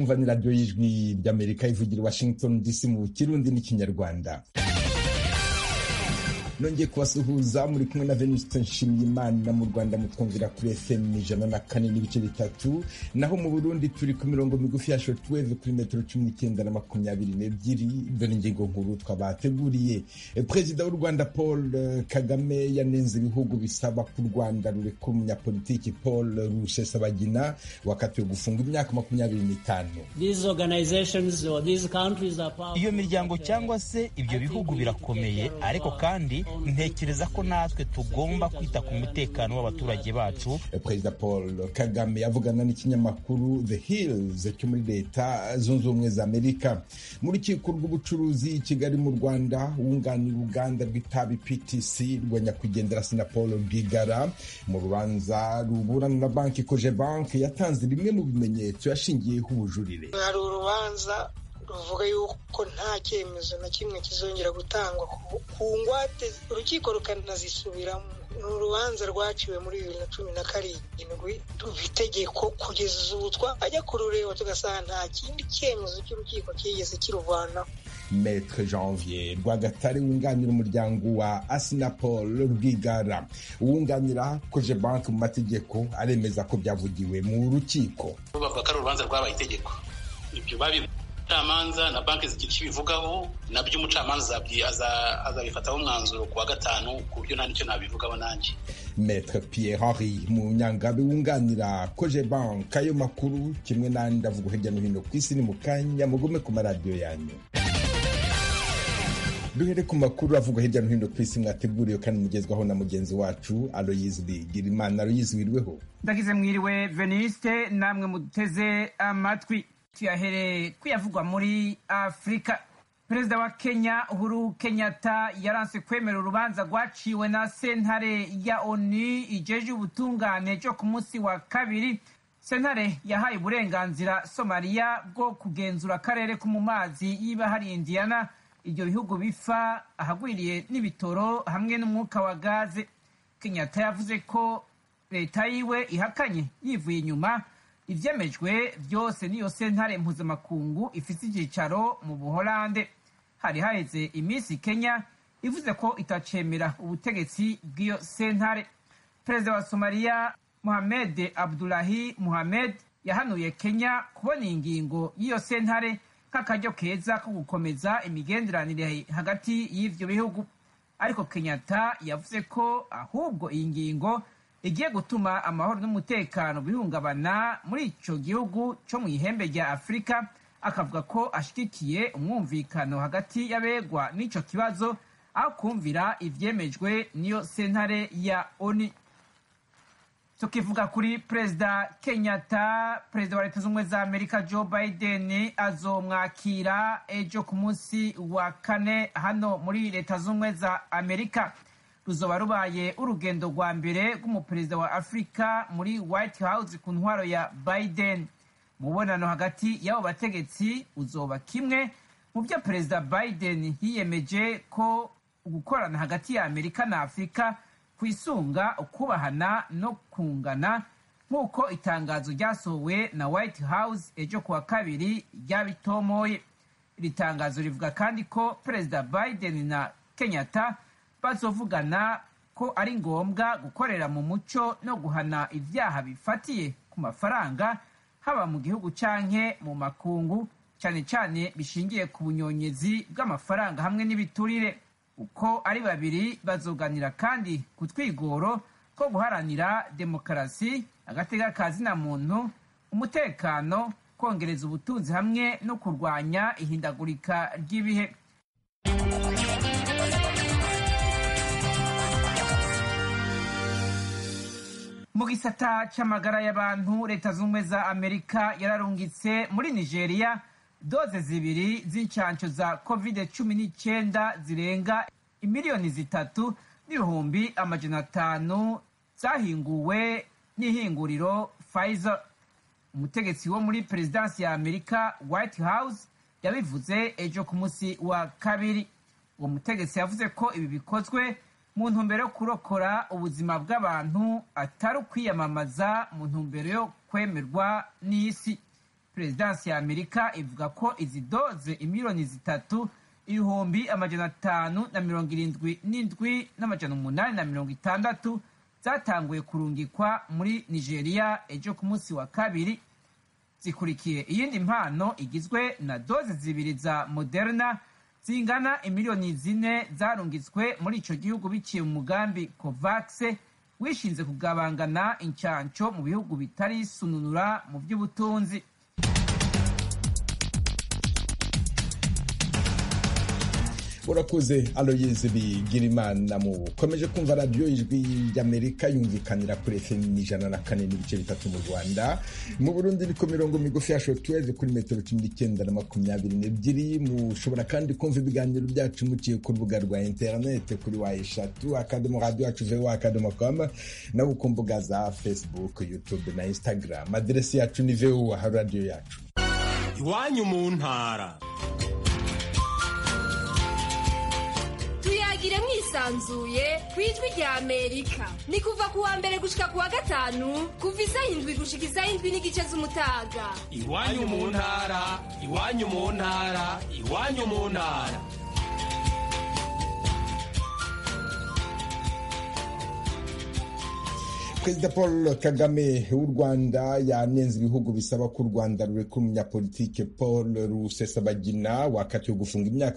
mwumva ni radiyo y'ijwi ry'Amerika ivugira i Washington DC mu Kirundi n'Ikinyarwanda. Nongeye kubasuhuza muri kumwe na Venuste Nshimiyimana. Mu Rwanda mutwumvira kuri FM 104.3, naho mu Burundi turi ku mirongo migufi ya shortwave kuri metero 19 na 22. Dore ingingo nkuru twabateguriye. Perezida w'u Rwanda Paul Kagame yanenze ibihugu bisaba ku Rwanda rurekura umunyapolitiki Paul Rusesabagina wakatiwe gufunga imyaka 25. These organizations or these countries are powerful. Iyo miryango cyangwa se ibyo bihugu birakomeye, ariko kandi ntekereza ko natwe tugomba kwita ku mutekano w'abaturage bacu. Perezida Paul Kagame yavugana n'ikinyamakuru The Hills cyo muri Leta Zunze Ubumwe za Amerika. Mu rukiko rw'ubucuruzi i Kigali mu Rwanda, wunganira uruganda rw'itabi PTC rwa nyakwigendera Paul Rwigara mu rubanza ruburana na banki Cogebanque yatanze bimwe mu bimenyetso yashingiyeho ubujurire. Hari urubanza ruvuga yuko nta cyemezo na kimwe kizongera gutangwa ku ngwate, urukiko rukanazisubiramo. Ni urubanza rwaciwe muri 2017 itegeko kugeza ubu twajya kurureba tugasanga nta kindi cyemezo cy'urukiko kigeze kiruvanaho. Maître Janvier Rwagatare wunganira umuryango wa Paul Rwigara wunganira Cogebanque mu mategeko aremeza ko byavugiwe mu rukiko. Bavuga ko urubanza rwabaye itegeko, ibyo umucamanza na banki zigira icyo bivugaho, nabyo umucamanza azabifataho umwanzuro ku wa gatanu, ku buryo nta nicyo nabivugaho nanjye. Maître Pierre Henri Munyangabe wunganira Cogebanque, ayo makuru kimwe n'andi avugwa hirya no hino ku isi ni mu kanya, mugume ku maradiyo yanyu. Duhere ku makuru avugwa hirya no hino ku isi mwateguriwe kandi mugezwaho na mugenzi wacu Aloyize Bigirimana. Aloyize, wirweho? Ndagize mwiriwe Veniste, namwe muteze amatwi. Tuyahere kuyavugwa muri Afrika. Perezida wa Kenya Uhuru Kenyatta yaranse kwemera urubanza rwaciwe na sentare ya ONU ijeje ubutungane cyo ku munsi wa kabiri. Sentare yahaye uburenganzira Somalia bwo kugenzura akarere ko mu mazi y'ibahari Indiana, ibyo bihugu bifa ahagwiriye n'ibitoro hamwe n'umwuka wa gaze. Kenyatta yavuze ko leta yiwe ihakanye yivuye inyuma ivyemejwe byose niyo sentare mpuzamakungu ifite icyicaro mu Buholande. Hari haheze iminsi Kenya ivuze ko itacemera ubutegetsi bw'iyo sentare. Perezida wa Somalia Mohamed Abdullahi Mohamed yahanuye Kenya kubona ingingo y'iyo sentare nk'akaryo keza ko gukomeza imigenderanire hagati y'ivyo bihugu, ariko Kenyatta yavuze ko ahubwo iyi ngingo igiye gutuma amahoro n'umutekano bihungabana muri ico gihugu cyo mu ihembe rya Afrika. Akavuga ko ashigikiye umwumvikano hagati y'abegwa n'ico kibazo aho kumvira ivyemejwe niyo sentare ya ONU. Tukivuga kuri Perezida Kenyatta, Perezida wa Leta Zunze Ubumwe za Amerika Joe Biden azomwakira ejo ku munsi wa kane hano muri Leta Zunze Ubumwe za Amerika. Ruzoba rubaye urugendo rwa mbere rw'umuperezida wa Afrika muri White House ku ntwaro ya Biden. Mubonano hagati y'abo bategetsi uzoba kimwe mu byo Perezida Biden yiyemeje ko gukorana hagati ya Amerika na Afrika kwisunga ukubahana no kungana, nk'uko itangazo ryasohowe na White House ejo kuwa kabiri ryabitomoye. Iri tangazo rivuga kandi ko Perezida Biden na Kenyatta bazovugana ko ari ngombwa gukorera mu muco no guhana ibyaha bifatiye ku mafaranga, haba mu gihugu canke mu makungu, cyane cyane bishingiye ku bunyonyezi bw'amafaranga hamwe n'ibiturire. Uko ari babiri bazoganira kandi ku twigoro ko guharanira demokarasi, agateka kazina muntu, umutekano, kongereza ubutunzi hamwe no kurwanya ihindagurika ry'ibihe. Mu gisata c'amagara y'abantu, Leta Zunze Ubumwe za Amerika yararungitse muri Nigeria doze zibiri z'incanco za COVID-19 zirenga 3,350,000 zahinguwe n'ihinguriro Pfizer. Umutegetsi wo muri Perezidansi ya Amerika White House yabivuze ejo ku munsi wa kabiri. Uwo mutegetsi yavuze ko ibi bikozwe mu ntumbero yo kurokora ubuzima bw'abantu, atari ukwiyamamaza mu ntumbero yo kwemerwa n'isi. perezidansi ya amerika ivuga ko izi doze imiliyoni 3,577,860 zatanguye kurungikwa muri nigeria ejo ku munsi wa kabiri. Zikurikiye iyindi mpano igizwe na doze 2 za Moderna zingana imiliyoni 4 zarungitswe muri ico gihugu biciye mu mugambi COVAX wishinze kugabangana incanco mu bihugu bitari sununura mu by'ubutunzi. urakoze Aloyse Bigirimana. Mukomeje kumva radiyo ijwi y'Amerika yumvikanira kuri FM 104.3 mu Rwanda. Mu Burundi ni ku mirongo migufi ya shortwave kuri metero 19 na 22. Mushobora kandi kumva ibiganiro byacu muciye ku rubuga rwa internet kuri wa@radio.com na ku mbuga za Facebook, YouTube na Instagram. Adresi yacu ni VOA radio yacu. Iwanyu mu ntara. Tuyagire mwisanzuye kwijwi rya Amerika. Ni kuva kuwa mbere gushika kuwa gatanu kuva 7 gushika 7:30 z'umutaga. Iwanyu mu ntara, iwanyu mu ntara, iwanyu mu ntara. Perezida Paul Kagame w'u Rwanda yanenze ibihugu bisaba ko u Rwanda rurekura umunyapolitike Paul Rusesabagina wakatiwe gufunga imyaka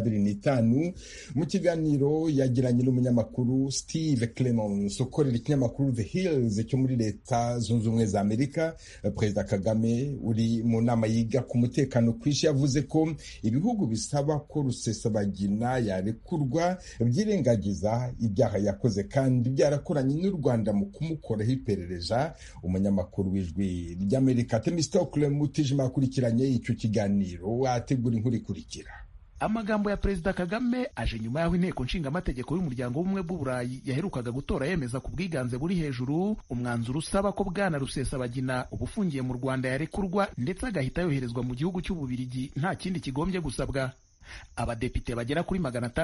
25. Mu kiganiro yagiranye n'umunyamakuru Steve Clemons ukorera ikinyamakuru The Hills cyo muri Leta Zunze Ubumwe za Amerika, Perezida Kagame uri mu nama yiga ku mutekano kw'isi yavuze ko ibihugu bisaba ko Rusesabagina yarekurwa byirengagiza ibyaha yakoze kandi byarakoranye n'u Rwanda mu koraho iperereza. Umunyamakuru w'ijwi ry'Amerika Temistocle Mutijima akurikiranye icyo kiganiro ategura inkuru ikurikira. Amagambo ya Perezida Kagame aje nyuma y'aho inteko nshingamategeko y'umuryango w'ubumwe bw'Uburayi yaherukaga gutora yemeza ku bwiganze buri hejuru umwanzuro usaba ko Bwana Rusesabagina ubufungiye mu Rwanda yarekurwa ndetse agahita yoherezwa mu gihugu cy'Ububirigi nta kindi kigombye gusabwa. Abadepite bagera kuri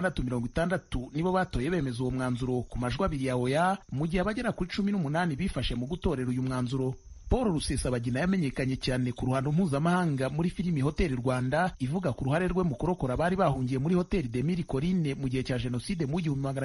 660 nibo batoye bemeza uwo mwanzuro ku majwi 2 ya oya, mu gihe abagera kuri 18 bifashe mu gutorera uyu mwanzuro. Paul Rusesabagina yamenyekanye cyane ku ruhando mpuzamahanga muri filimi Hoteli Rwanda ivuga ku ruhare rwe mu kurokora bari bahungiye muri Hoteli de Mille Collines mu gihe cya Jenoside mu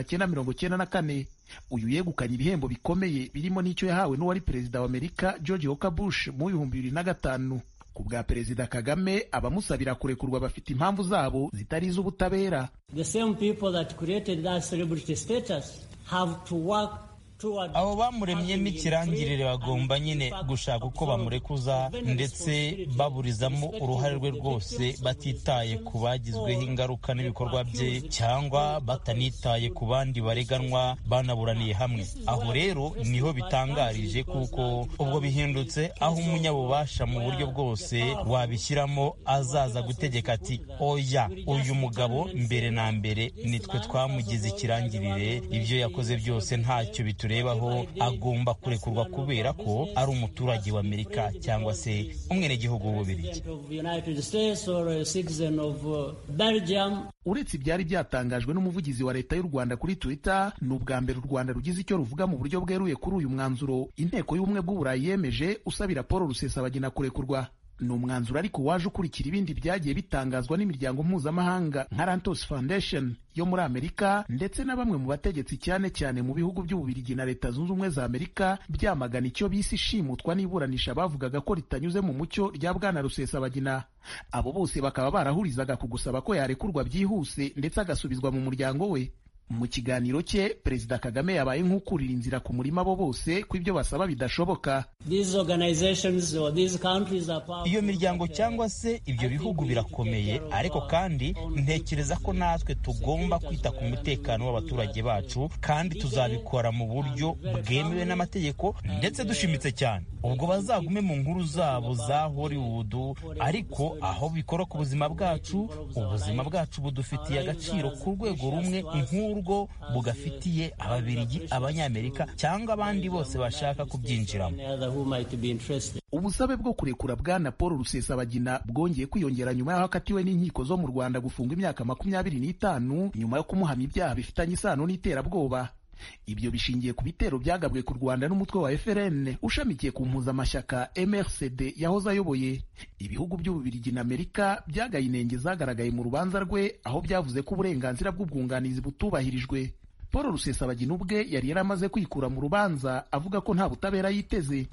1994. Uyu yegukanye ibihembo bikomeye birimo n'icyo yahawe n'uwari perezida wa Amerika George Walker Bush mu 2005. Ku bwa Perezida Kagame abamusabira kurekurwa bafite impamvu zabo zitari iz'ubutabera. The same people that created that celebrity status have to work. Abo bamuremyemo ikirangirire bagomba nyine gushaka uko bamurekuza ndetse baburizamo uruhare rwe rwose batitaye ku bagizweho ingaruka n'ibikorwa bye cyangwa batanitaye ku bandi bareganwa banaburaniye hamwe. Aho rero niho bitangarije kuko ubwo bihindutse aho umunyabubasha mu buryo bwose wabishyiramo azaza gutegeka ati oya uyu mugabo mbere na mbere nitwe twamugize ikirangirire, ibyo yakoze byose ntacyo turebaho, agomba kurekurwa kubera ko ari umuturage wa Amerika cyangwa se umwenegihugu w'Ububirigi. Uretse ibyari byatangajwe n'umuvugizi wa leta y'u Rwanda kuri Twitter, ni ubwa mbere u Rwanda rugize icyo ruvuga mu buryo bweruye kuri uyu mwanzuro inteko y'ubumwe bw'Uburayi yemeje usabira Paul Rusesabagina kurekurwa. Ni umwanzuro ariko waje ukurikira ibindi byagiye bitangazwa n'imiryango mpuzamahanga nka Rantos Foundation yo muri Amerika ndetse na bamwe mu bategetsi cyane cyane mu bihugu by'Ububirigi na Leta Zunze Ubumwe za Amerika byamagana icyo bise ishimutwa n'iburanisha bavugaga ko ritanyuze mu mucyo rya Bwana Rusesabagina. Abo bose bakaba barahurizaga ku gusaba ko yarekurwa byihuse ndetse agasubizwa mu muryango we. Mu kiganiro cye Perezida Kagame yabaye nk'ukurira inzira ku murima abo bose ko ibyo basaba bidashoboka. Iyo miryango cyangwa se ibyo bihugu birakomeye, ariko kandi ntekereza ko natwe tugomba kwita ku mutekano w'abaturage bacu kandi tuzabikora mu buryo bwemewe n'amategeko ndetse dushimitse cyane. Ubwo bazagume mu nkuru zabo za Hollywood, ariko aho bikora ku buzima bwacu, ubuzima bwacu budufitiye agaciro ku rwego rumwe nk'urwo bugafitiye Ababiligi, Abanyamerika cyangwa abandi bose bashaka kubyinjiramo. Ubusabe bwo kurekura Bwana Paul Rusesabagina bwongeye kwiyongera nyuma y'aho akatiwe n'inkiko zo mu Rwanda gufunga imyaka 25 nyuma yo kumuhamya ibyaha bifitanye isano n'iterabwoba. Ibyo bishingiye ku bitero byagabwe ku Rwanda n'umutwe wa FRN ushamikiye ku mpuzamashyaka MRCD yahoze ayoboye. Ibihugu by'Ububiligi na Amerika byagaye inenge zagaragaye mu rubanza rwe, aho byavuze ko uburenganzira bw'ubwunganizi butubahirijwe. Paul Rusesabagina ubwe yari yaramaze kwikura mu rubanza avuga ko nta butabera yiteze.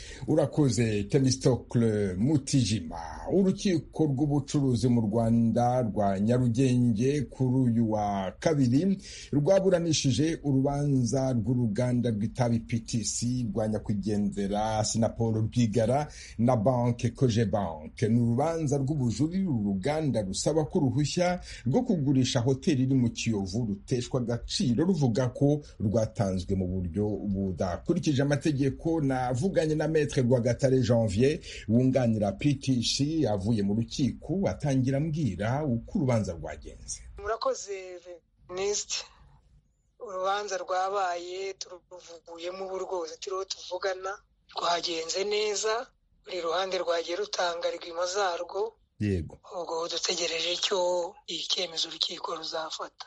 Urakoze Temistokle Mutijima. Urukiko rw'ubucuruzi mu Rwanda rwa Nyarugenge kuri uyu wa kabiri rwaburanishije urubanza rw'uruganda rw'itabi PTC rwa nyakwigendera Sinapol Rwigara na banke Cogebanque. Ni urubanza rw'ubujurire uruganda rusaba ko uruhushya rwo kugurisha hoteli iri mu Kiyovu ruteshwa agaciro, ruvuga ko rwatanzwe mu buryo budakurikije amategeko. Navuganye na Maître Rwagatare Janvier wunganira PTC avuye mu rukiko, atangira ambwira uko urubanza rwagenze. Murakoze Venuste, urubanza rwabaye turuvuguyemo ubu rwose turiho tuvugana, rwagenze neza, buri ruhande rwagiye rutanga rigima zarwo. Yego, ubwo dutegereje icyo icyemezo urukiko ruzafata.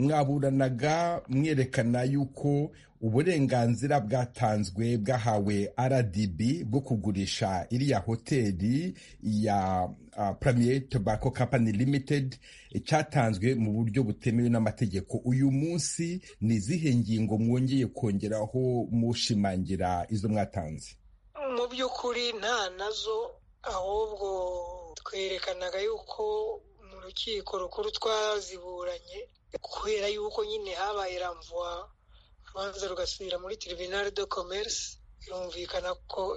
Mwaburanaga mwerekana yuko uburenganzira bwatanzwe bwahawe RDB bwo kugurisha iriya hoteli ya Premier Tobacco Company Limited cyatanzwe mu buryo butemewe n'amategeko. Uyu munsi ni izihe ngingo mwongeye kongeraho mushimangira izo mwatanze? Mu by'ukuri nta nazo, ahubwo twerekanaga yuko mu rukiko rukuru twaziburanye kubera yuko nyine habaye ramvwa, urubanza rugasubira muri Tribunal de Commerce. Birumvikana ko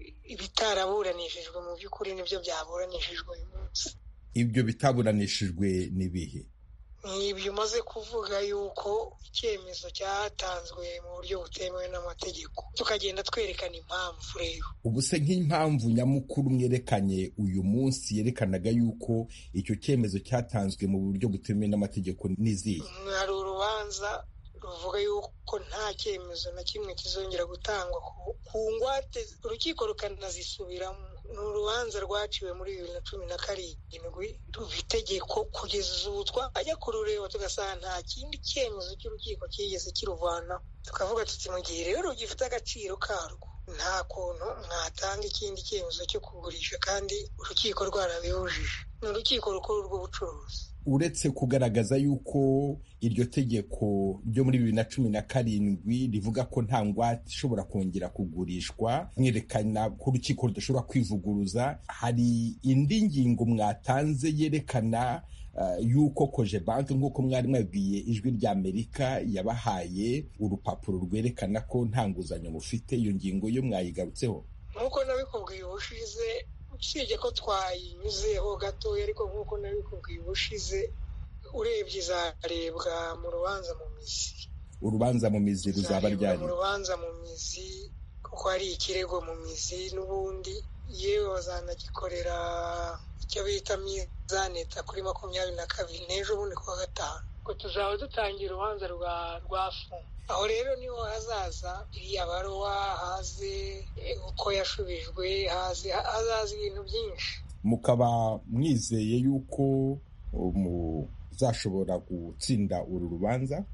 ibitaraburanishijwe mu by'ukuri nibyo byaburanishijwe uyu munsi. Ibyo bitaburanishijwe ni bihe? Ibyo umaze kuvuga yuko icyemezo cyatanzwe mu buryo butemewe n'amategeko, tukagenda twerekana impamvu. Rero ubu se nk'impamvu nyamukuru mwerekanye uyu munsi yerekanaga yuko icyo cyemezo cyatanzwe mu buryo butemewe n'amategeko n'izihe? Hari urubanza ruvuga yuko nta cyemezo na kimwe kizongera gutangwa ku ngwate, urukiko rukanazisubiramo. Ni urubanza rwaciwe muri 2017 ruva itegeko, kugeza ubu twajya kurureba tugasanga nta kindi cyemezo cy'urukiko kigeze kiruvana. Tukavuga tuti mu gihe rero rugifite agaciro karwo, nta kuntu mwatanga ikindi cyemezo cyo kugurisha kandi urukiko rwarabihujije. Ni urukiko rukuru rw'ubucuruzi. Uretse kugaragaza yuko iryo tegeko ryo muri 2017 rivuga ko nta ngwate ishobora kongera kugurishwa, mwerekana ko urukiko rudashobora kwivuguruza, hari indi ngingo mwatanze yerekana yuko Cogebanque nk'uko mwari mwabwiye Ijwi rya Amerika yabahaye urupapuro rwerekana ko nta nguzanyo mufite. Iyo ngingo yo mwayigarutseho? Nk'uko nabikubwiye ubushize, usibye ko twayinyuzeho gatoya, ariko nk'uko nabikubwiye ubushize, urebye izarebwa mu rubanza mu mizi. Urubanza mu mizi ruzaba ryari? Mu rubanza mu mizi, kuko hari ikirego mu mizi n'ubundi, yewe bazanagikorera icyo bita mizaneta kuri 22 n'ejo bundi kuwa gatanu, ngo tuzaba dutangira urubanza rwa fu. Aho rero niho hazaza iriya baruwa, haze uko yashubijwe, hazaza ibintu byinshi. Mukaba mwizeye yuko muzashobora gutsinda uru rubanza?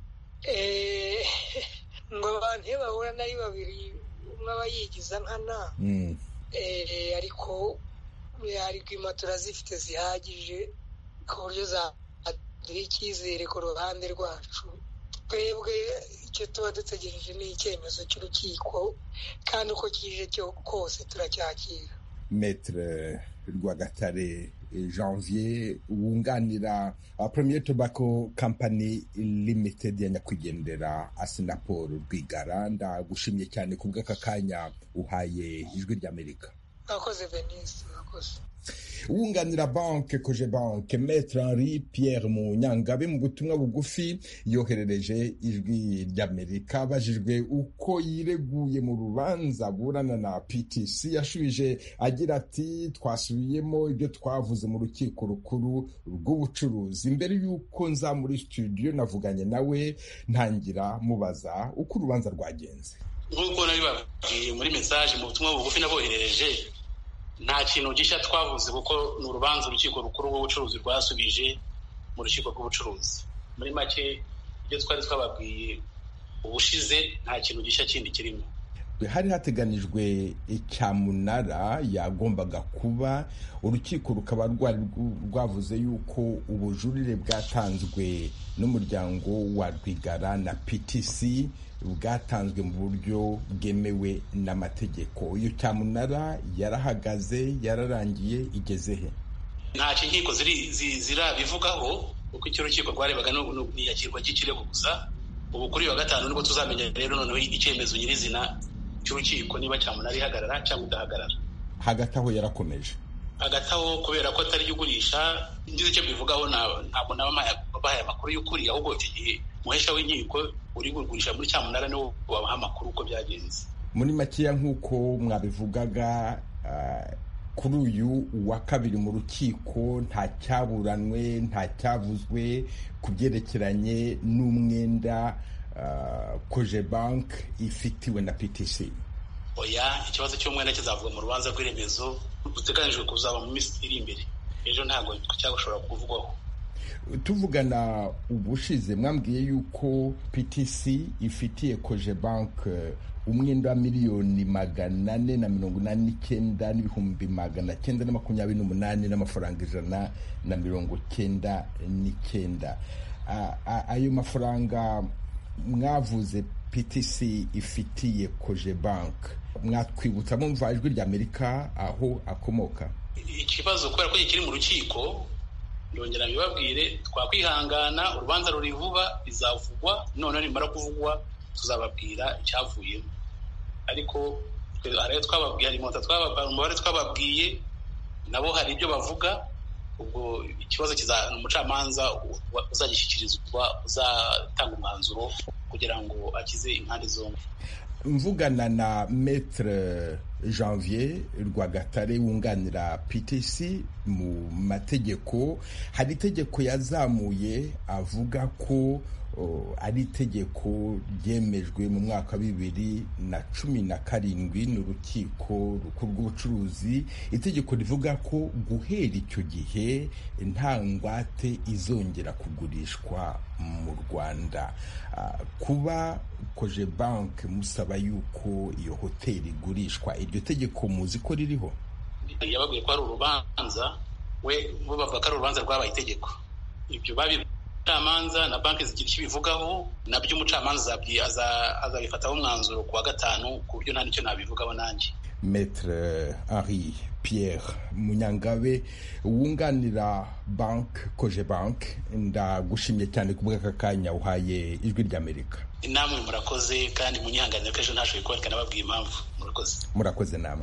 Ngo abantu iyo bahura nari babiri, umwe aba yigiza nkana. Ariko harigwima turazifite zihagije ku buryo zaduha icyizere ku ruhande rwacu. Twebwe icyo tuba dutegereje ni icyemezo cy'urukiko, kandi uko kije cyo kose turacyakira. Maître Rwagatare Janvier wunganira Premier Tobacco Company Limited ya nyakwigendera Sinapol Rwigara, ndagushimye cyane ku bw'aka kanya uhaye Ijwi rya Amerika. Nakoze Venise, nakoze. Wunganira banke Cogebanque Maître Henri Pierre Munyangabe mu butumwa bugufi yoherereje Ijwi ry'Amerika abajijwe uko yireguye mu rubanza burana na PTC, yashubije agira ati twasubiyemo ibyo twavuze mu rukiko rukuru rw'ubucuruzi. Mbere y'uko nza muri studio navuganye nawe ntangira mubaza uko urubanza rwagenze. Nk'uko nabibabwiye muri message mu butumwa bugufi naboherereje, nta kintu gishya twavuze kuko ni urubanza urukiko rukuru rw'ubucuruzi rwasubije mu rukiko rw'ubucuruzi. Muri make ibyo twari twababwiye ubushize nta kintu gishya kindi kirimo. Hari hateganijwe icyamunara yagombaga kuba, urukiko rukaba rwavuze yuko ubujurire bwatanzwe n'umuryango wa Rwigara na PTC bwatanzwe mu buryo bwemewe n'amategeko. Iyo cyamunara yarahagaze, yararangiye, igeze he? Ntacyo inkiko zirabivugaho kuko icyo urukiko rwarebaga n'iyakirwa ry'ikirego gusa. Ubu kuri wa gatanu nibwo tuzamenya rero noneho icyemezo nyirizina cy'urukiko niba cyamunara ihagarara cyangwa idahagarara. Hagati aho yarakomeje. Hagati aho kubera ko atari ugurisha, ngize icyo bivugaho ntabwo nabahaye amakuru y'ukuri, ahubwo icyo gihe muhesha w'inkiko uri kugurisha muri cyamunara niwo wabaha amakuru uko byagenze. Muri makeya nk'uko mwabivugaga, kuri uyu wa kabiri mu rukiko nta cyaburanwe, nta cyavuzwe ku byerekeranye n'umwenda Cogebanque ifitiwe na PTC. Oya, ikibazo cy'umwenda kizavuga mu rubanza rw'iremezo ruteganijwe kuzaba mu minsi iri imbere. Ejo ntabwo cyashobora kuvugwaho. Tuvugana ubushize mwambwiye yuko PTC ifitiye Cogebanque umwenda wa miliyoni 489,928 n'amafaranga 199. Ayo mafaranga mwavuze PTC ifitiye Cogebanque, mwatwibutsa mumva ijwi rya Amerika aho akomoka? Ikibazo kubera ko kiri mu rukiko, ndongera mbibabwire, twakwihangana, urubanza ruri vuba, bizavugwa, none nimara kuvugwa tuzababwira icyavuyemo. Ariko hari umubare twababwiye, nabo hari ibyo bavuga. Ubwo ikibazo umucamanza uzagishyikirizwa, uzatanga umwanzuro kugira ngo akize impande zombi. Mvugana na Maître Janvier Rwagatare wunganira PTC mu mategeko, hari itegeko yazamuye avuga ko ari itegeko ryemejwe mu mwaka wa 2017 n'urukiko rukuru rw'ubucuruzi, itegeko rivuga ko guhera icyo gihe nta ngwate izongera kugurishwa mu Rwanda. Kuba Cogebanque musaba yuko iyo hoteli igurishwa, iryo tegeko muzi ko ririho? Yababwiye ko ari urubanza, we bo bavuga ko ari urubanza rwabaye itegeko. Ibyo umucamanza na banki zigira icyo bivugaho, nabyo umucamanza azabifataho umwanzuro ku wa gatanu, ku buryo nta nicyo nabivugaho nanjye. Maître Henri Pierre Munyangabe wunganira banki Cogebanque, ndagushimye cyane ku bw'aka kanya uhaye ijwi ry'Amerika. Namwe murakoze, kandi munyihanganire ko ejo ntashoboye kuboneka, nababwiye impamvu. Murakoze namwe.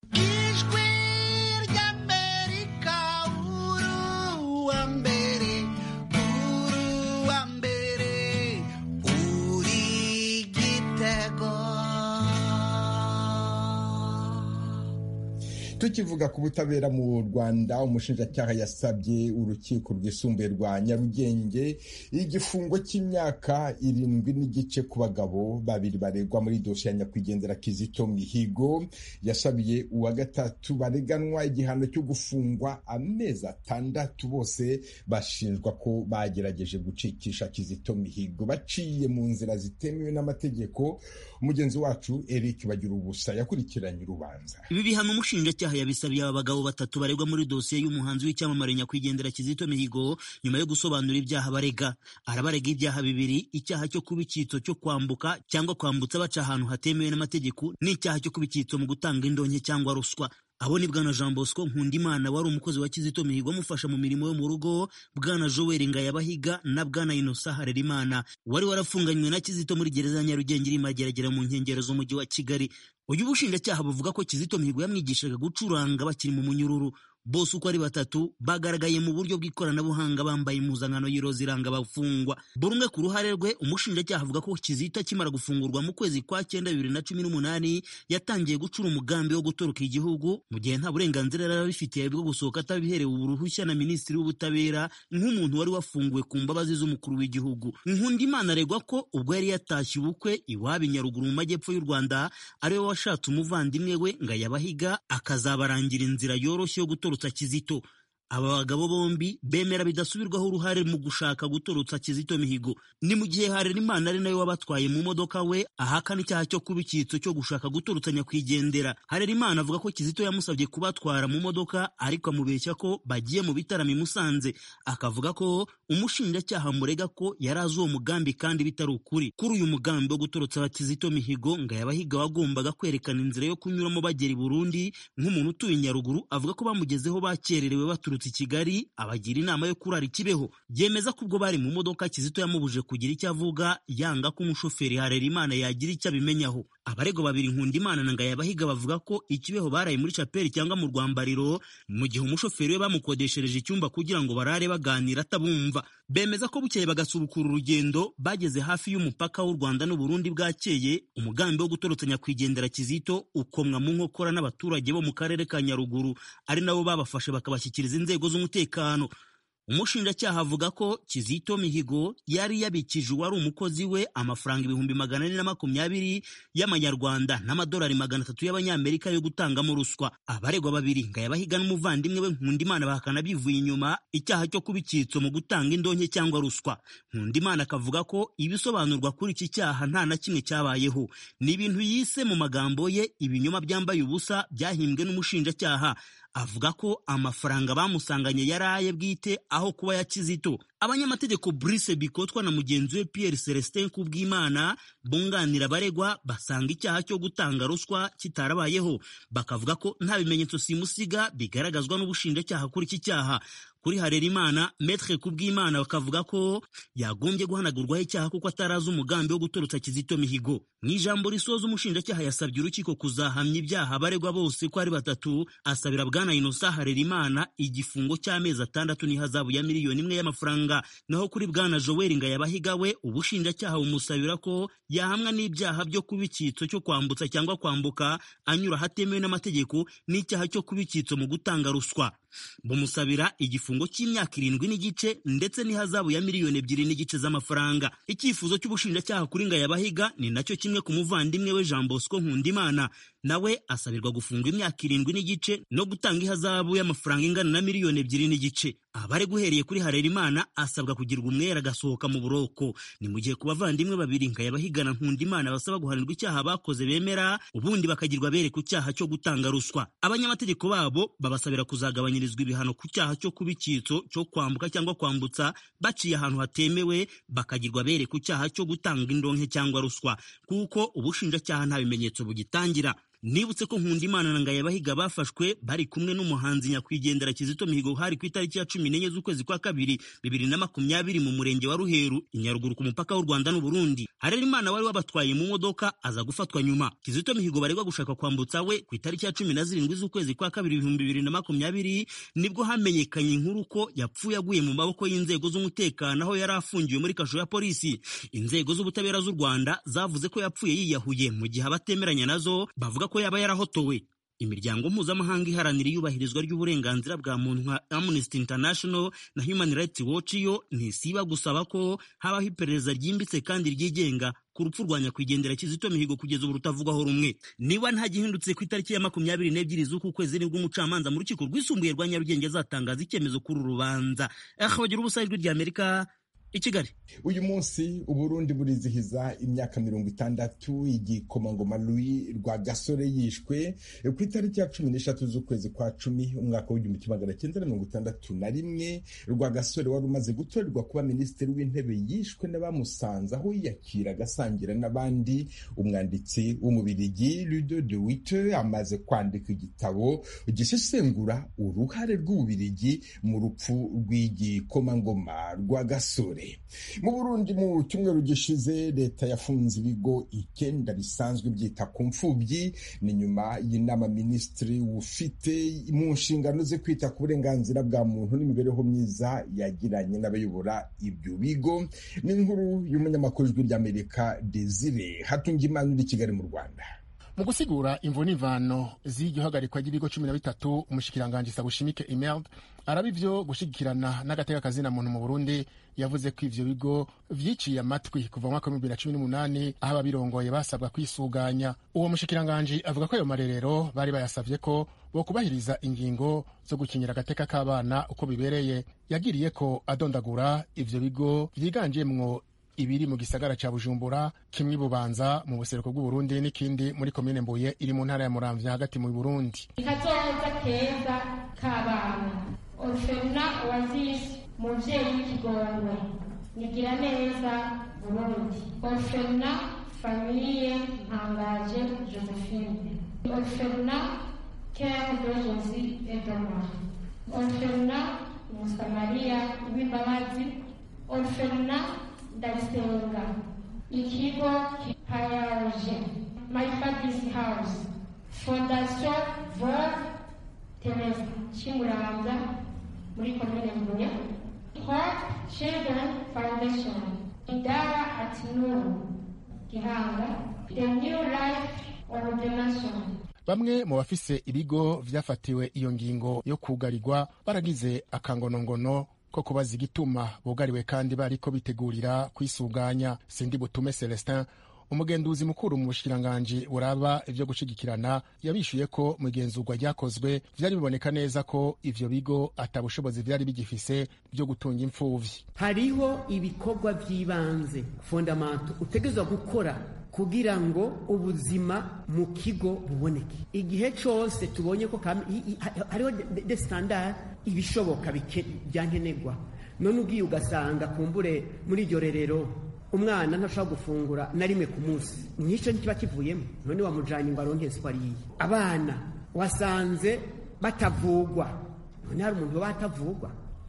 Tukivuga ku butabera mu Rwanda, umushinjacyaha yasabye urukiko rwisumbuye rwa Nyarugenge igifungo cy'imyaka 7 n'igice ku bagabo 2 baregwa muri dosiye ya nyakwigendera Kizito Mihigo. Yasabiye uwa gatatu bareganwa igihano cyo gufungwa amezi 6. Bose bashinjwa ko bagerageje gucikisha Kizito Mihigo baciye mu nzira zitemewe n'amategeko. Umugenzi wacu Eric Bagirubusa yakurikiranye urubanza. Ibi bihano umushinjacyaha yabisabiye aba bagabo 3 baregwa muri dosiye y'umuhanzi w'icyamamare nyakwigendera Kizito Mihigo nyuma yo gusobanura ibyaha barega. Arabarega ibyaha 2: icyaha cyo kuba icyitso cyo kwambuka cyangwa kwambutsa baca ahantu hatemewe n'amategeko, n'icyaha cyo kuba icyitso mu gutanga indonke cyangwa ruswa. Abo ni Bwana Jean Bosco Nkundimana wari umukozi wa Kizito Mihigo amufasha mu mirimo yo mu rugo, Bwana Joel Ngayabahiga na Bwana Innocent Harerimana wari warafunganywe na Kizito muri gereza ya Nyarugenge iri Mageragere mu nkengero z'umujyi wa Kigali. Uyu bushinjacyaha buvuga ko Kizito Mihigo yamwigishaga gucuranga bakiri mu munyururu. Bose uko ari 3 bagaragaye mu buryo bw'ikoranabuhanga bambaye impuzankano y'iroza iranga abafungwa. Buri umwe ku ruhare rwe, umushinjacyaha avuga ko Kizito akimara gufungurwa mu kwezi kwa 9 2018 yatangiye gucura umugambi wo gutoroka igihugu mu gihe nta burenganzira yari abifitiye bwo gusohoka atabiherewe uruhushya na Minisitiri w'Ubutabera nk'umuntu wari wafunguwe ku mbabazi z'umukuru w'igihugu. Nkundimana aregwa ko ubwo yari yatashye ubukwe iwabo i Nyaruguru mu majyepfo y'u Rwanda ariwe washatse umuvandimwe we Ngayabahiga akazabarangira inzira yoroshye yo gutorotsa Kizito. aba bagabo bombi bemera bidasubirwaho uruhare mu gushaka gutorotsa Kizito Mihigo. Ni mu gihe Harerimana ari nawe wabatwaye mu modoka we ahakana icyaha cyo kuba icyitso cyo gushaka gutorotsa nyakwigendera. Harerimana avuga ko Kizito yamusabye kubatwara mu modoka ariko amubeshya ko bagiye mu bitaramo i Musanze, akavuga ko umushinjacyaha murega ko yari azi uwo mugambi kandi bitari ukuri. Kuri uyu mugambi wo gutorotsa Kizito Mihigo, Ngayabahiga wagombaga kwerekana inzira yo kunyuramo bagera i Burundi nk'umuntu utuye i Nyaruguru, avuga ko bamugezeho bakererewe baturutse i Kigali, abagira inama yo kurara Kibeho. Yemeza ko ubwo bari mu modoka Kizito yamubuje kugira icyo avuga, yanga ko umushoferi Harerimana yagira icyo abimenyaho. Abarego babiri Nkundimana na Ngayabahiga bavuga ko Ikibeho baraye muri chapeli cyangwa mu Rwambariro, mu gihe umushoferi we bamukodeshereje icyumba kugira ngo barare baganira atabumva. Bemeza ko bukeye bagasubukura urugendo, bageze hafi y'umupaka w'u Rwanda n'u Burundi bwakeye, umugambi wo gutorotsa nyakwigendera Kizito ukomwa mu nkokora n'abaturage bo mu karere ka Nyaruguru, ari nabo babafashe bakabashyikiriza inzego z'umutekano. Umushinjacyaha avuga ko Kizito Mihigo yari yabikije uwari umukozi we amafaranga 420 y'amanyarwanda n'amadolari 300 y'abanyamerika yo gutangamo ruswa. Abaregwa babiri Ngayabahiga n'umuvandimwe we Nkundimana bahakana bivuye inyuma icyaha cyo kubikitso mu gutanga indonke cyangwa ruswa. Nkundimana akavuga ko ibisobanurwa kuri iki cyaha nta na kimwe cyabayeho, ni ibintu yise mu magambo ye ibinyoma byambaye ubusa byahimbwe n'umushinjacyaha. Avuga ko amafaranga bamusanganye yaraye bwite aho kuba ya Kizito. Abanyamategeko Brice Bikotwa na mugenzi we Pierre Celestin Kubwimana bunganira abaregwa basanga icyaha cyo gutanga ruswa kitarabayeho, bakavuga ko nta bimenyetso simusiga bigaragazwa n'ubushinjacyaha kuri iki cyaha. Kuri Harerimana, Maître Kubwimana bakavuga ko yagombye guhanagurwaho icyaha kuko atarazi umugambi wo gutorotsa Kizito Mihigo. Mu ijambo risoza umushinjacyaha yasabye urukiko kuzahamya ibyaha abaregwa bose ko ari batatu, asabira Bwana Innocent Harerimana igifungo cy'amezi 6 n'ihazabu ya miliyoni 1 y'amafaranga. Naho kuri Bwana Joel Ngayabahiga we ubushinjacyaha bumusabira ko yahamwa n'ibyaha byo kubikitso cyo kwambutsa cyangwa kwambuka anyura hatemewe n'amategeko n'icyaha cyo kubikitso mu gutanga ruswa. Bumusabira igifungo cy'imyaka 7 n'igice ndetse n'ihazabu ya miliyoni 2 n'igice z'amafaranga. Icyifuzo cy'ubushinjacyaha kuri Ngayabahiga ni nacyo kimwe ku muvandimwe we Jean Bosco Nkundimana, nawe asabirwa gufungwa imyaka 7 n'igice no gutanga ihazabu y'amafaranga ingana na miliyoni 2 n'igice. Abari guhereye kuri Harerimana asabwa kugirwa umwera agasohoka mu buroko. Ni mu gihe ku bavandimwe babiri Ngayabahiga na Nkundimana basaba guhanirwa icyaha bakoze bemera, ubundi bakagirwa bere ku cyaha cyo gutanga ruswa. Abanyamategeko babo babasabira kuzagabanyirizwa ibihano ku cyaha cyo kubikitso cyo kwambuka cyangwa kwambutsa baciye ahantu hatemewe, bakagirwa bere ku cyaha cyo gutanga indonke cyangwa ruswa, kuko ubushinjacyaha nta bimenyetso bugitangira. Nibutse ko Nkundimana na Ngayabahiga bafashwe bari kumwe n'umuhanzi nyakwigendera Kizito Mihigo hari ku itariki ya 14 z'ukwezi kwa 2 2020 mu murenge wa Ruheru i Nyaruguru ku mupaka w'u Rwanda n'u Burundi. Harerimana wari wabatwaye mu modoka aza gufatwa nyuma. Kizito Mihigo baregwa gushaka kwambutsa we ku itariki ya 17 z'ukwezi kwa 2 2020 nibwo hamenyekanye inkuru ko yapfuye aguye mu maboko y'inzego z'umutekano aho yari afungiwe muri kasho ya polisi. Inzego z'ubutabera z'u Rwanda zavuze ko yapfuye yiyahuye, mu gihe abatemeranya nazo bavuga ko yaba yarahotowe. Imiryango mpuzamahanga iharanira iyubahirizwa ry'uburenganzira bwa muntu nka Amnesty International na Human Rights Watch yo ntisiba gusaba ko habaho iperereza ryimbitse kandi ryigenga ku rupfu rwa nyakwigendera Kizito Mihigo kugeza ubu rutavugwaho rumwe. Niba nta gihindutse ku itariki ya 22 z'uku kwezi nibwo umucamanza mu rukiko rwisumbuye rwa Nyarugenge azatangaza icyemezo kuri urubanza. Bagira ubusa ijwi rya Amerika i Kigali. Uyu munsi Uburundi burizihiza imyaka 60 igikomangoma Louis Rwagasore yishwe ku itariki ya 13 z'ukwezi kwa 10 umwaka w'1961. Rwagasore wari umaze gutorerwa kuba minisitiri w'intebe yishwe n'abamusanze aho yiyakira agasangira n'abandi. Umwanditsi w'umubirigi Ludo de Witte amaze kwandika igitabo gisesengura uruhare rw'ububirigi mu rupfu rw'igikomangoma Rwagasore. Mu Burundi mu cyumweru gishize leta yafunze ibigo 9 bisanzwe byita ku mfubyi. Ni nyuma y'inama minisitiri ufite mu nshingano ze kwita ku burenganzira bwa muntu n'imibereho myiza yagiranye n'abayobora ibyo bigo. Ni inkuru y'umunyamakuru w'Ijwi ry'Amerika Desire Hatungimana uri Kigali mu Rwanda. mu gusigura imvo n'imvano z'iryo hagarikwa ry'ibigo 13 umushikiranganji Sabushimike Imelda araba ivyo gushigikirana n'agateka kazina muntu mu Burundi yavuze ko ivyo bigo vyiciye amatwi kuva mu mwaka wa 2018 aho ababirongoye basabwa kwisuganya. Uwo mushikiranganji avuga ko ayo marerero bari bayasavye ko bo kubahiriza ingingo zo gukinyira agateka k'abana uko bibereye. Yagiriye ko adondagura ivyo bigo vyiganjemwo ibiri mu gisagara ca Bujumbura, kimwe Bubanza mu buseruko bw'u Burundi n'ikindi muri komine Mbuye iri mu ntara ya Muramvya hagati mu Burundi. Kazoza keza k'abana Orphelina Oasis muvyeyi w'ikigongwe nigira neza Burundi. Orphelina Famille Ntangaje Josephine. Orphelina Care d'Urgence et Doma. Orphelina Musamaria w'imbabazi. Orphelina Ndayisenga. Ikigo Kipayaje. My Father's House. Fondation Veuve Teresa Chimuramza muri komine Mbuye. Hope Children Foundation. Idara Atinuru Gihanga. The New Life of the Nation. Bamwe mu bafise ibigo vyafatiwe iyo ngingo yo kugarirwa baragize akangonongono ko kubaza igituma bugariwe kandi bariko bitegurira kwisuganya. Sindi Butume Celestin, umugenduzi mukuru mu bushikiranganji buraba ivyo gushigikirana, yabishuye ko mu igenzurwa ryakozwe vyari biboneka neza ko ivyo bigo atabushobozi vyari bigifise byo gutunga impfuvyi. Hariho ibikorwa vy'ibanze fondamento utegezwa gukora kugira ngo ubuzima mu kigo buboneke. Igihe cyose tubonye ko hariho de standard ibishoboka byankenegwa, none ugiye ugasanga kumbure muri iryo rerero umwana ntashobora gufungura na rimwe ku munsi, nico kiba kivuyemo, none wamujanye ngo aronke swariye. Abana wasanze batavugwa, none hari umuntu batavugwa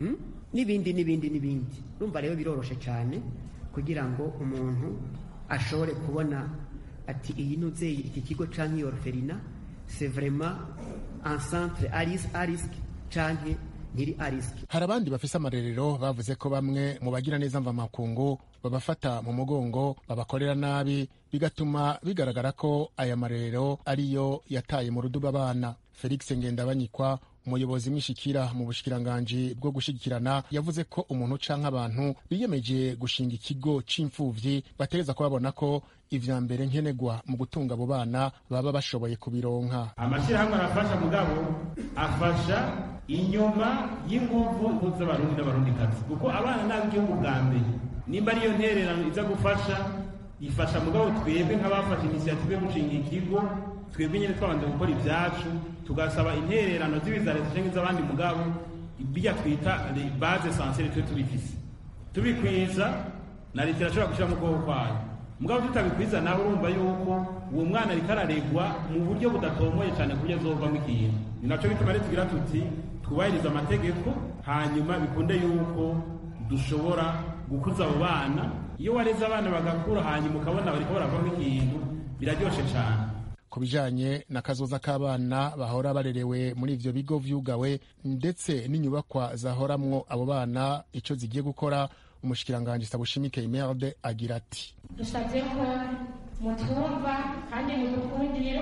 n'ibindi. Urumva rero biroroshe cyane kugira ngo umuntu ashobore kubona ati iyi nuzeye iki kigo canke Orphelina c'est vraiment un centre à risque canke ntiri à risque. Hari abandi bafise amarerero bavuze ko bamwe mu bagira neza mva makungu babafata mu mugongo babakorera nabi, bigatuma bigaragara ko aya marerero ariyo yataye mu ruduba abana. Felix Ngendabanyikwa, umuyobozi mwishikira mu bushikiranganji bwo gushigikirana, yavuze ko umuntu canke abantu biyemeje gushinga ikigo c'imfuvyi bategeza ko babona ko ivya mbere nkenegwa mu gutunga abo bana baba bashoboye kubironka. Amashirahamwe arafasha mugabo afasha inyuma y'inguvu z'abarundi n'abarundikazi, kuko abana nab'igihugu bwa mbere nimba ariyo ntererano iza gufasha ifasha mugabo twebwe nk'abafashe inisiyative yo gushinga ikigo twebwe nyine twabanza gukora ibyacu tugasaba intererano z'ibizareta canke z'abandi mugabo ibijya twita base essentielle twe tubifise tubikwiza na leta irashobora gushira mu bwoko kwayo, mugabo tutabikwiza nawe urumva yuko uwo mwana ariko araregwa mu buryo budatomoye cyane ku buryo azovamo ikintu. Ni naco bituma rero tugira tuti twubahiriza amategeko hanyuma bikunde yuko dushobora gukuza abo bana. Iyo wareze abana bagakura hanyuma ukabona bariko baravamo ikintu biraryoshe cyane. Ku bijanye na kazoza k'abana bahora barerewe muri ivyo bigo vyugawe ndetse n'inyubakwa zahoramwo abo bana ico zigiye gukora, umushikiranganji Sabushimike Imelda agira ati: dusabye ko mutumva kandi mudukundire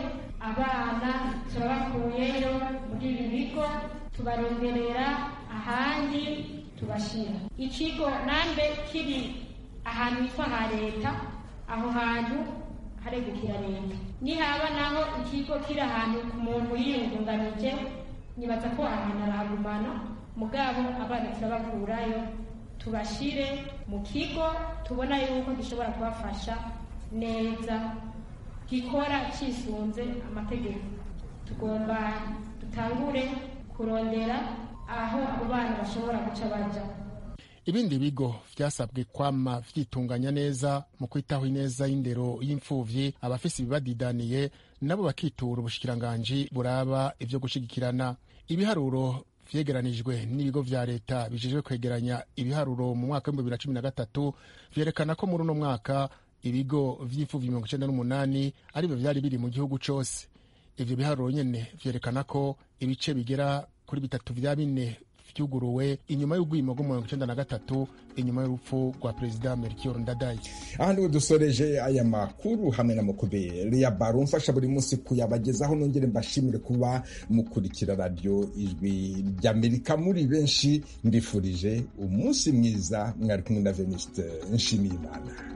abana turabakuyeyo muri ibi bigo tubaronderera ahandi tubashira. Ikigo nambe kiri ahantu hitwa ha leta, aho hantu haregukira leta. Nihaba naho ikigo kiri ahantu ku muntu yiyungunganije, nibaza ko ahantu arahagumana, mugabo abana turabakurayo tubashire mu kigo tubona yuko gishobora kubafasha neza, gikora cisunze amategeko. Tugomba dutangure kurondera aho abo bana bashobora guca baja. Ibindi bigo vyasabwe kwama vyitunganya neza mu kwitaho ineza y'indero y'imfuvyi, abafise ibibadidaniye nabo bakitura ubushikiranganji buraba ivyo gushigikirana. Ibiharuro vyegeranijwe n'ibigo vya leta bijejwe kwegeranya ibiharuro mu mwaka wa 2013 vyerekana ko muri uno mwaka ibigo vy'imfuvyi 98 arivyo vyari biri mu gihugu cose. Ivyo biharuro nyene vyerekana ko ibice bigera kuri 3 vya 4 vyuguruwe inyuma y'urwimo rwo 1993 inyuma y'urupfu rwa perezida Melchior Ndadaye. Aha niho dusoreje aya makuru hamwe na Mukuberi ya Baro mfasha buri munsi kuyabagezaho. Nongere mbashimire kuba mukurikira radio Ijwi ry'Amerika muri benshi. Ndifurije umunsi mwiza. Mwari kumwe na Venuste Nshimiyimana.